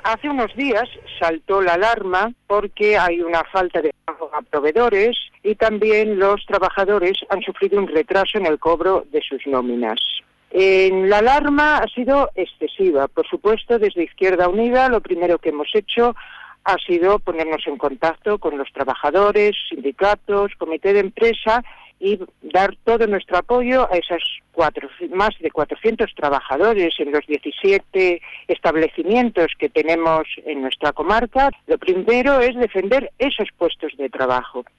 Hace unos días saltó la alarma porque hay una falta de pago a proveedores y también los trabajadores han sufrido un retraso en el cobro de sus nóminas. La alarma ha sido excesiva. Por supuesto, desde Izquierda Unida lo primero que hemos hecho ha sido ponernos en contacto con los trabajadores, sindicatos, comité de empresa y dar todo nuestro apoyo a esos más de 400 trabajadores en los 17 establecimientos que tenemos en nuestra comarca. Lo primero es defender esos puestos de trabajo.